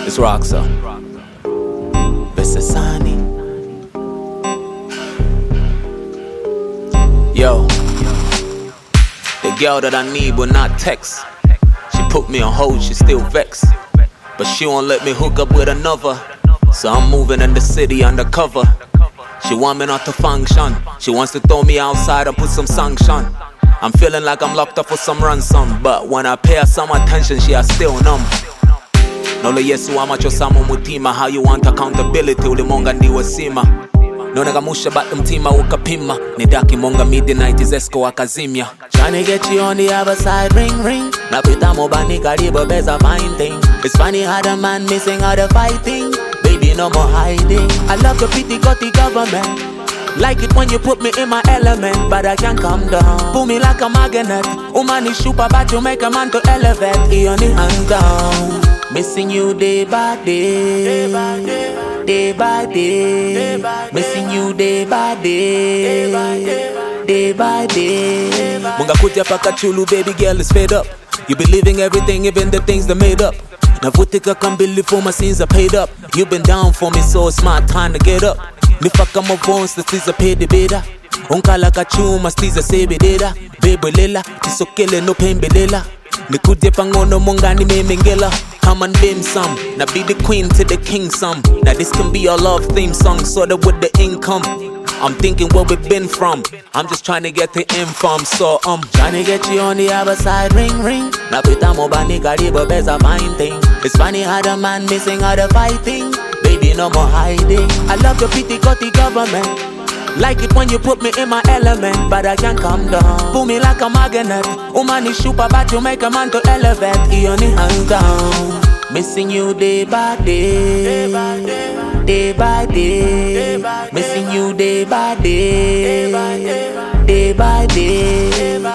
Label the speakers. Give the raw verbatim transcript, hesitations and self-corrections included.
Speaker 1: It's Roxa. Besasani. Yo, the girl that I need will not text. She put me on hold, she still vexed. But she won't let me hook up with another. So I'm moving in the city undercover. She want me not to function. She wants to throw me outside and put some sanction. I'm feeling like I'm locked up for some ransom. But when I pay her some attention, she is still numb. Nolo yesu amacho samo mutima. How you want accountability ulimonga ndiwe sima. Nona gamusha bat mtima ukapima. Nidaki monga midnight is esko akazimia. Tryna get you on the other side, ring ring. Napita mo bani karibu beza fine thing. It's funny how the man missing all the fighting. Baby no more hiding. I love the pity got the government. Like it when you put me in my element, but I can't calm down. Pull me like a magnet. Woman is super bad to make a man to elevate. He only hands down. Missing you day by day, day by day, day by day, day by day. Missing you day by day, day by day, day by day. Munga kuja paka chulu, baby girl is fed up. You believing everything, even the things they made up. Navutika can't believe for my sins are paid up. You been down for me, so it's my time to get up. Nifaka mavons, the stiza pay the beta. Unkala kachuma, stiza sebe deda. Baby lela, tisokele no pain belela. Nikuje pangono mongani me mengela. Come and bim some, now be the queen to the king some. Now this can be our love theme song, sorta with the income. I'm thinking where we've been from. I'm just trying to get the in from. So I'm um, trying to get you on the other side, ring ring. Napita mo bani karibu beza fine thing. It's funny how the man missing all the fighting. Baby no more hiding. I love the pity got the government. Like it when you put me in my element, but I can't calm down. Pull me like a magnet. Woman is super bad to make a man to elevate. He only hands down. Missing you day by day, day by day, day by day, day by day. Missing you day by day, day by day, day by day.